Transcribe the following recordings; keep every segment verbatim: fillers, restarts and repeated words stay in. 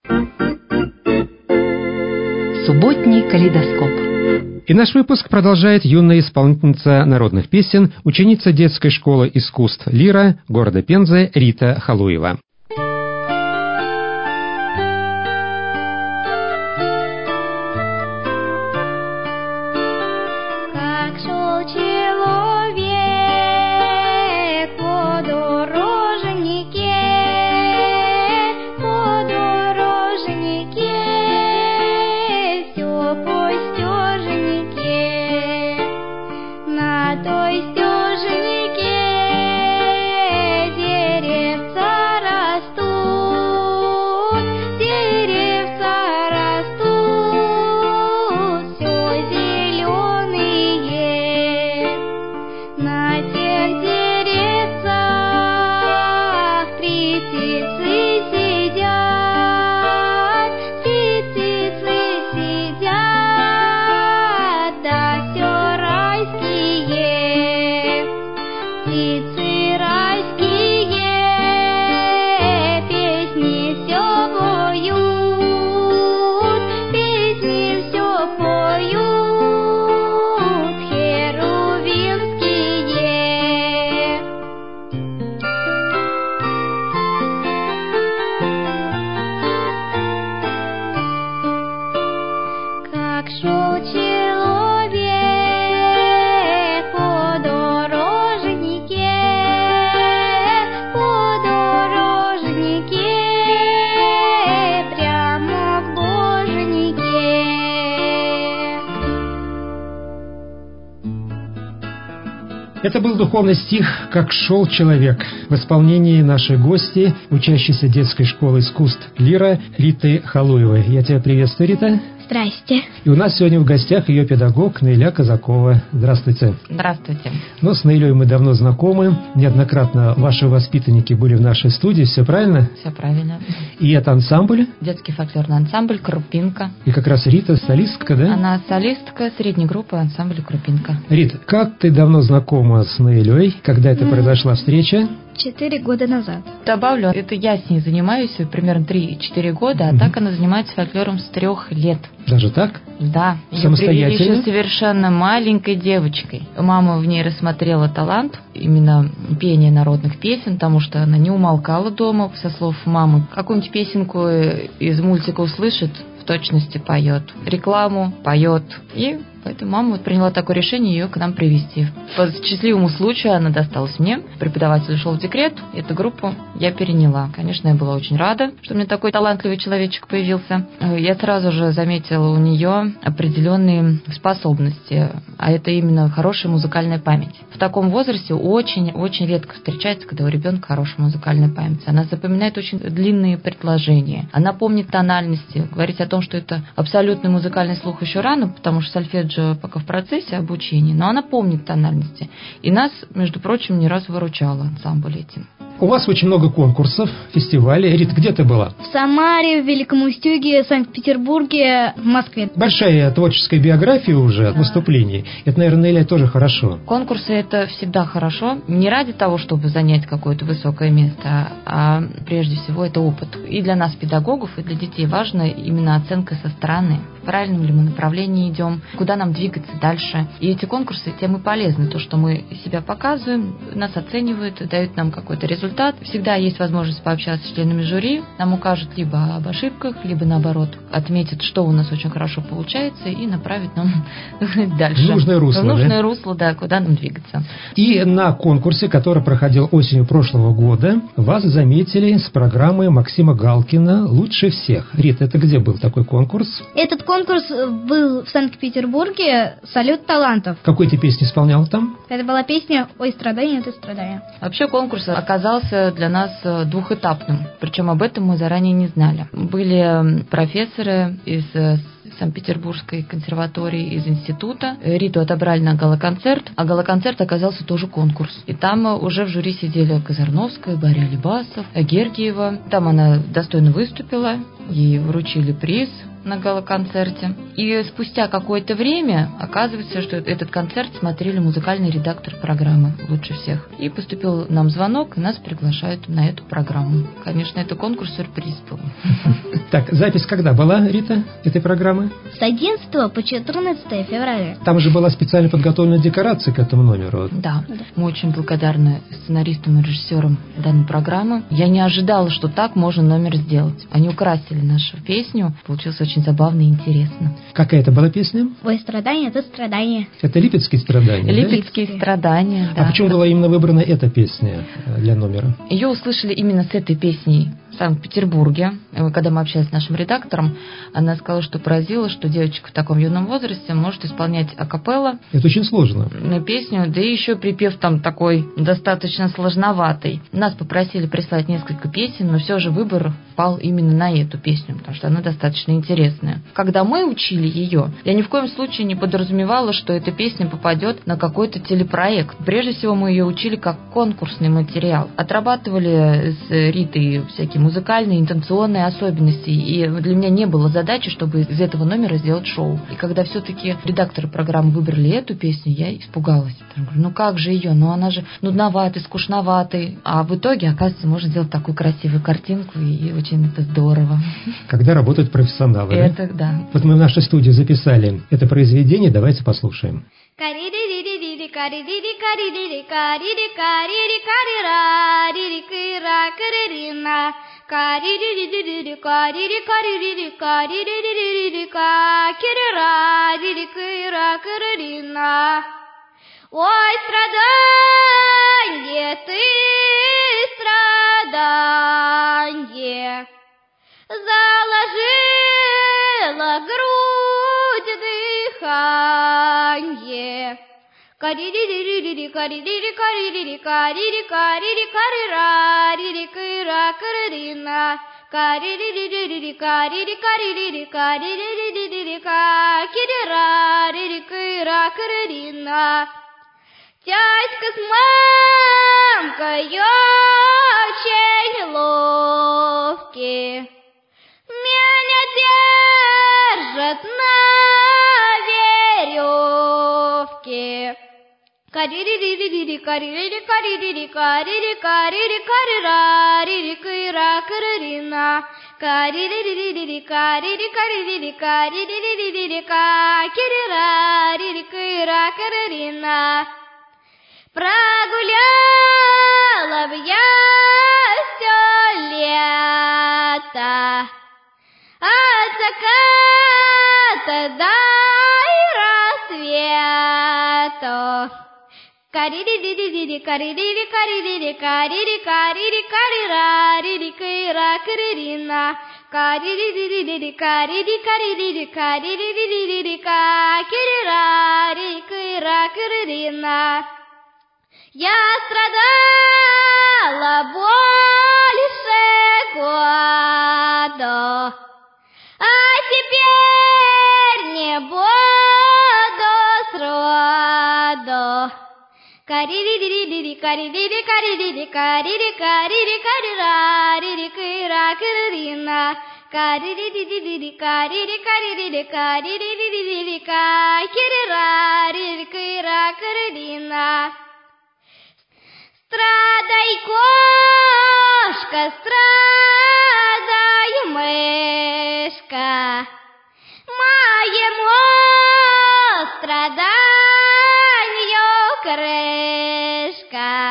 Субботний калейдоскоп. И наш выпуск продолжает юная исполнительница народных песен, ученица детской школы искусств «Лира» города Пензы Рита Халуева. Это был духовный стих «Как шел человек» в исполнении нашей гости, учащейся детской школы искусств «Лира» Риты Халуевой. Я тебя приветствую, Рита. Здрасте. И у нас сегодня в гостях ее педагог Наиля Казакова. Здравствуйте. Здравствуйте. Ну, с Наилей мы давно знакомы. Неоднократно ваши воспитанники были в нашей студии. Все правильно? Все правильно. И это ансамбль? Детский фольклорный ансамбль «Крупинка». И как раз Рита солистка, да? Она солистка средней группы ансамбля «Крупинка». Рита, как ты давно знакома с Наилей? Когда это mm. произошла встреча? Четыре года назад. Добавлю, это я с ней занимаюсь примерно три-четыре года, а mm-hmm. так она занимается фольклором с трех лет. Даже так? Да. Самостоятельно? Ее привели еще совершенно маленькой девочкой. Мама в ней рассмотрела талант именно пения народных песен, потому что она не умолкала дома, со слов мамы. Какую-нибудь песенку из мультика услышит, в точности поет. Рекламу поет. И поэтому мама вот приняла такое решение ее к нам привезти. По счастливому случаю она досталась мне. Преподаватель ушел в декрет. Эту группу я переняла. Конечно, я была очень рада, что у меня такой талантливый человечек появился. Я сразу же заметила у нее определенные способности. А это именно хорошая музыкальная память. В таком возрасте очень-очень редко встречается, когда у ребенка хорошая музыкальная память. Она запоминает очень длинные предложения. Она помнит тональности. Говорить о том, что это абсолютный музыкальный слух, еще рано, потому что сольфеджио пока в процессе обучения, но она помнит тональности. И нас, между прочим, не раз выручала ансамбль этим. У вас очень много конкурсов, фестивалей. Рит, где ты была? В Самаре, в Великом Устюге, в Санкт-Петербурге, в Москве. Большая творческая биография уже, да. Выступлений. Это, наверное, Наиля, тоже хорошо. Конкурсы – это всегда хорошо. Не ради того, чтобы занять какое-то высокое место, а прежде всего это опыт. И для нас, педагогов, и для детей важна именно оценка со стороны. В правильном ли мы направлении идем, куда нам двигаться дальше. И эти конкурсы тем и полезны. То, что мы себя показываем, нас оценивают, дают нам какой-то результат. Всегда есть возможность пообщаться с членами жюри. Нам укажут либо об ошибках, либо наоборот отметят, что у нас очень хорошо получается, и направят нам дальше. В нужное русло. В нужное да? русло, да, куда нам двигаться. И на конкурсе, который проходил осенью прошлого года, вас заметили с программой Максима Галкина «Лучше всех». Рит, это где был такой конкурс? Этот конкурс был в Санкт-Петербурге «Салют талантов». Какой ты песню исполнял там? Это была песня «Ой, страдания, ты страдания». Вообще конкурс оказался для нас двухэтапным, причем об этом мы заранее не знали. Были профессоры из Санкт-Петербургской консерватории, из института. Риту отобрали на галоконцерт, а галоконцерт оказался тоже конкурс. И там уже в жюри сидели Казарновская, Боря Лебасов, Гергиева. Там она достойно выступила, ей вручили приз на галоконцерте. И спустя какое-то время оказывается, что этот концерт смотрели музыкальный редактор программы «Лучше всех». И поступил нам звонок, и нас приглашают на эту программу. Конечно, это конкурс-сюрприз был. Так, запись когда была, Рита, этой программы? С одиннадцатого по четырнадцатое февраля. Там же была специально подготовлена декорация к этому номеру. Да, мы очень благодарны сценаристам и режиссерам данной программы. Я не ожидала, что так можно номер сделать. Они украсили нашу песню. Получилось очень забавно и интересно. Какая это была песня? Ой, страдания — это страдания. Это «Липецкие страдания», Липецкие да? страдания, да. А почему была именно выбрана эта песня для номера? Ее услышали именно с этой песней в Санкт-Петербурге. Когда мы общались с нашим редактором, она сказала, что поразило, что девочка в таком юном возрасте может исполнять акапелла. Это очень сложно. На песню, да и еще припев там такой достаточно сложноватый. Нас попросили прислать несколько песен, но все же выбор пал именно на эту песню, потому что она достаточно интересная. Когда мы учили ее, я ни в коем случае не подразумевала, что эта песня попадет на какой-то телепроект. Прежде всего, мы ее учили как конкурсный материал. Отрабатывали с Ритой всякие музыкальные, интонационные особенности, и для меня не было задачи, чтобы из этого номера сделать шоу. И когда все-таки редакторы программы выбрали эту песню, я испугалась. Я говорю, ну как же ее, ну она же нудноватая, скучноватая. А в итоге, оказывается, можно сделать такую красивую картинку, и очень это здорово. Когда работают профессионалы, это, да? да. Вот мы в нашей студии записали это произведение, давайте послушаем. Ой, страдание ты, страдание, заложила грудь дыхание. Карири-ри-ри-ри, карири-ри, карири-ри, карири, карири, карира-ри-ри, кыра-кырырина. Карири-ри-ри-ри, карири, карири-ри, карири-ри-ри-ри, кирира-ри-ри, кыра-кырырина. Тятька с мамкой очень ловкие, меня держат на веревке. Карири-ри-ри-ри, карири-ри, карири-ри, карири, карири, карира-ри-ри, кыра-кырырина. Карири-ри-ри-ри, карири, карири-ри, карири-ри-ри-ри, кирира-ри-ри, кыра-кырырина. Прогуляла б я все лето от заката до рассвета. Карири-ри-ри-ри, карири-ри, карири-ри, карири, карири, карира-ри-ри, кыра-кырырина. Карири-ри-ри-ри, карири, карири-ри, карири-ри-ри-ри, кирира-ри-ри, кыра-кырырина. Я страдала больше года, а теперь не буду сроду. Карири-ри-ри-ри, карири-ри, карири-ри, карири, карири, карира-ри-ри, кыра-кырырина. Карири-ри-ри-ри, карири, карири-ри, карири-ри-ри-ри, кирира-ри-ри, кыра-кырырина. Страдай, кошка, страдай, мышка, моему страданию крышка.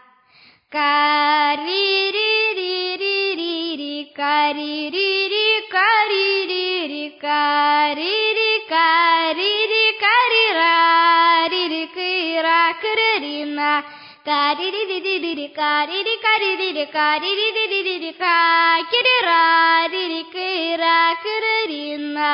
Карири-ри-ри-ри-ри, карири-ри, карири-ри, карири, карири, карира-ри-ри, кыра-кырырина. Карири-ри-ри-ри, карири, карири-ри, карири-ри-ри-ри, кирира-ри-ри, кыра-кырырина.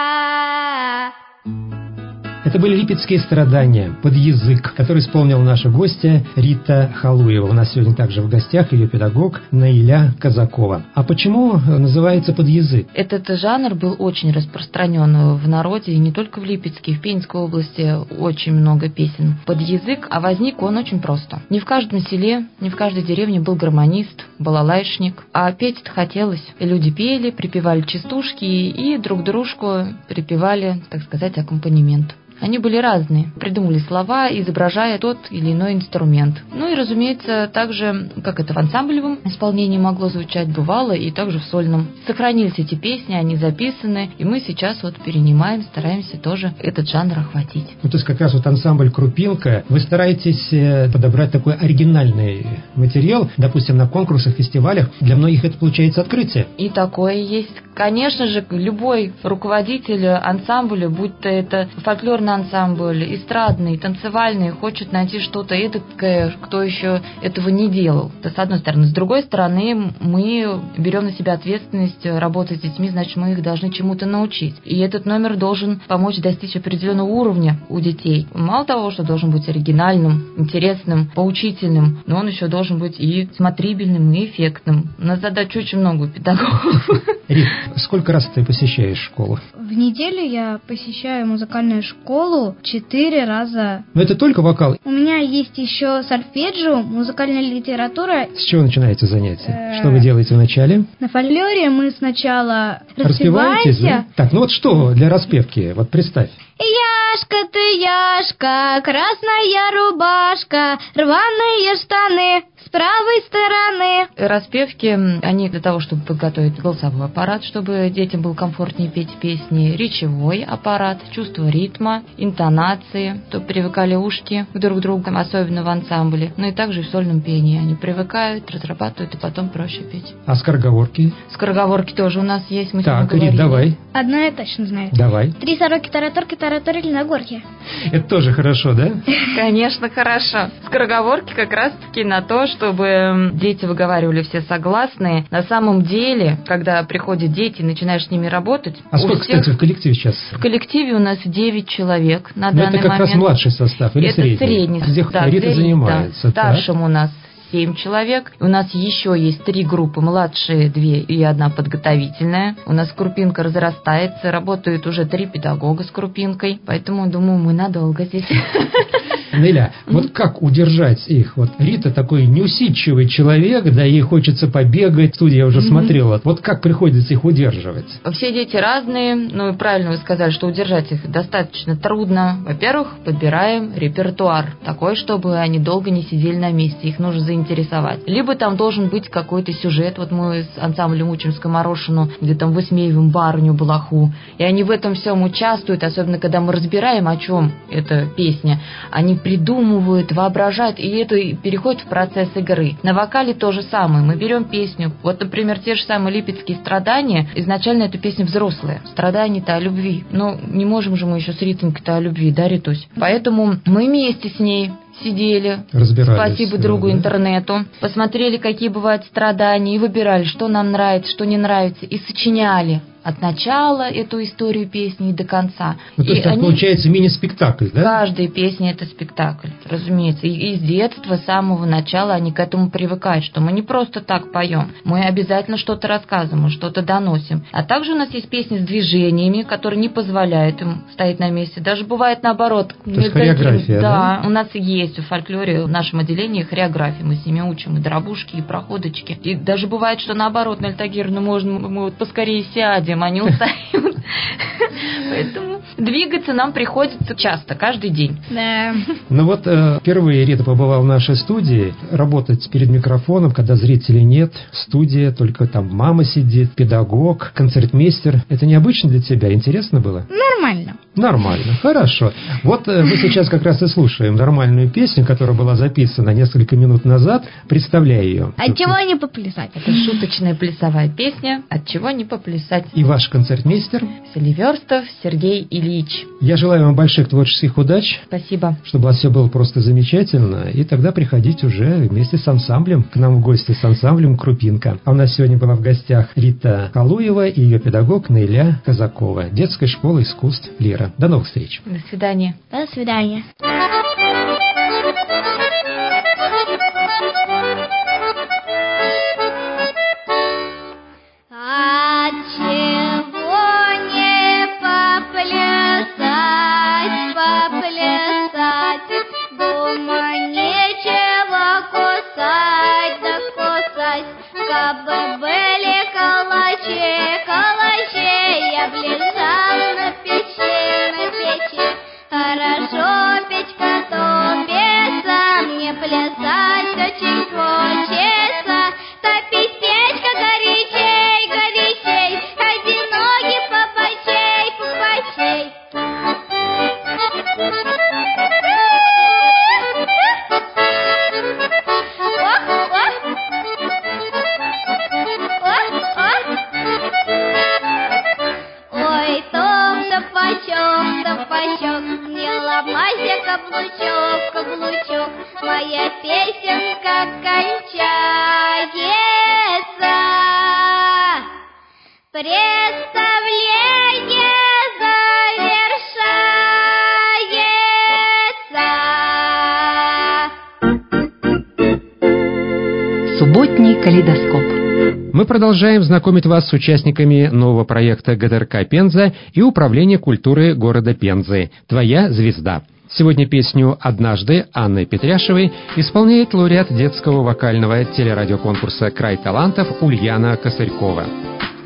Это были «Липецкие страдания» под язык, который исполнила наша гостья Рита Халуева. У нас сегодня также в гостях ее педагог Наиля Казакова. А почему называется под язык? Этот жанр был очень распространен в народе, и не только в Липецке, в Пензенской области очень много песен под язык, а возник он очень просто. Не в каждом селе, не в каждой деревне был гармонист, балалайшник, а петь-то хотелось. Люди пели, припевали частушки и друг дружку припевали, так сказать, аккомпанемент. Они были разные. Придумали слова, изображая тот или иной инструмент. Ну и, разумеется, также, как это в ансамблевом исполнении могло звучать, бывало, и также в сольном. Сохранились эти песни, они записаны, и мы сейчас вот перенимаем, стараемся тоже этот жанр охватить. Ну, то есть как раз вот ансамбль «Крупинка», вы стараетесь подобрать такой оригинальный материал, допустим, на конкурсах, фестивалях. Для многих это получается открытие. И такое есть. Конечно же, любой руководитель ансамбля, будь то это фольклорный ансамбль, эстрадный, танцевальный, хочет найти что-то эдакое, кто еще этого не делал. Это с одной стороны. С другой стороны, мы берем на себя ответственность работать с детьми, значит, мы их должны чему-то научить. И этот номер должен помочь достичь определенного уровня у детей. Мало того, что должен быть оригинальным, интересным, поучительным, но он еще должен быть и смотрибельным, и эффектным. У нас задач очень много у педагогов. Рит, сколько раз ты посещаешь школу? В неделю я посещаю музыкальную школу четыре раза. Но это только вокал? У меня есть еще сольфеджио, музыкальная литература. С чего начинаете занятия? Что вы делаете вначале? На фольклоре мы сначала Распеваетесь, распеваемся. да? Так, ну вот что для распевки? Вот представь. Яшка ты, Яшка, красная рубашка, рваные штаны с правой стороны. Распевки, они для того, чтобы подготовить голосовой аппарат, чтобы детям было комфортнее петь песни, речевой аппарат, чувство ритма, интонации, чтобы привыкали ушки друг к другу, особенно в ансамбле, ну и также и в сольном пении. Они привыкают, разрабатывают, и потом проще петь. А скороговорки? Скороговорки тоже у нас есть, мы Так, сегодня Рит, говорили. давай. Одна я точно знаю. Давай. Три сороки тараторки тараторили на горке. Это тоже хорошо, да? Конечно, хорошо. Скороговорки как раз-таки на то, чтобы дети выговаривали все согласные. На самом деле, когда приходят дети, начинаешь с ними работать... А сколько, всех... кстати, в коллективе сейчас? В коллективе у нас девять человек на Но данный это как момент. раз младший состав или это средний? средний. Где Да, Рита средний, занимается. да. Так. Старшим у нас семь человек. У нас еще есть три группы, младшие две и одна подготовительная. У нас Крупинка разрастается, работают уже три педагога с Крупинкой, поэтому, думаю, мы надолго здесь. Неля, вот как удержать их? Вот Рита такой неусидчивый человек, да, ей хочется побегать. В студии я уже смотрела. Вот как приходится их удерживать? Все дети разные, ну и правильно вы сказали, что удержать их достаточно трудно. Во-первых, подбираем репертуар такой, чтобы они долго не сидели на месте, их нужно заинтересовать. Либо там должен быть какой-то сюжет, вот мы с ансамблем учим скоморошину, где там высмеиваем барыню Балаху, и они в этом всем участвуют, особенно когда мы разбираем, о чем эта песня. Они придумывают, воображают, и это переходит в процесс игры. На вокале то же самое. Мы берем песню, вот, например, те же самые «Липецкие страдания». Изначально эта песня взрослая. Страдания-то о любви. Но не можем же мы еще с Ритонькой-то о любви, да, Ритусь? Поэтому мы вместе с ней сидели, спасибо другу да? интернету, посмотрели, какие бывают страдания, и выбирали, что нам нравится, что не нравится, и сочиняли от начала эту историю песни и до конца. Ну, то есть, так они... получается мини-спектакль, да? Каждая песня – это спектакль, разумеется. И, и с детства, с самого начала они к этому привыкают, что мы не просто так поем, мы обязательно что-то рассказываем, что-то доносим. А также у нас есть песни с движениями, которые не позволяют им стоять на месте. Даже бывает наоборот. То есть хореография, да? Да, у нас есть в фольклоре, в нашем отделении хореографии. Мы с ними учим и дробушки, и проходочки. И даже бывает, что наоборот, Нель Тагировна, можно, мы вот поскорее сядем, они устают. Поэтому двигаться нам приходится часто, каждый день. Да. Ну вот э, впервые Рита побывала в нашей студии. Работать перед микрофоном, когда зрителей нет, студия, только там мама сидит, педагог, концертмейстер. Это необычно для тебя? Интересно было? Нормально. Нормально, хорошо. Вот э, мы сейчас как раз и слушаем нормальную песню, которая была записана несколько минут назад. Представляю ее. От чего не поплясать? Это шуточная плясовая песня «От чего не поплясать». И ваш концертмейстер? Селиверстов Сергей Ильич. Я желаю вам больших творческих удач. Спасибо. Чтобы у вас все было просто замечательно. И тогда приходите уже вместе с ансамблем к нам в гости, с ансамблем «Крупинка». А у нас сегодня была в гостях Рита Халуева и ее педагог Наиля Казакова. Детская школа искусств «Лира». До новых встреч. До свидания. До свидания. Кабы были калачи, калачи, я б лежал на печи, на печи. каблучок, не ломайся, каблучок, каблучок, моя песенка кончается. Представление завершается. Субботний калейдоскоп. Мы продолжаем знакомить вас с участниками нового проекта ГДРК «Пенза» и Управления культуры города Пензы «Твоя звезда». Сегодня песню «Однажды» Анны Петряшевой исполняет лауреат детского вокального телерадиоконкурса «Край талантов» Ульяна Косырькова.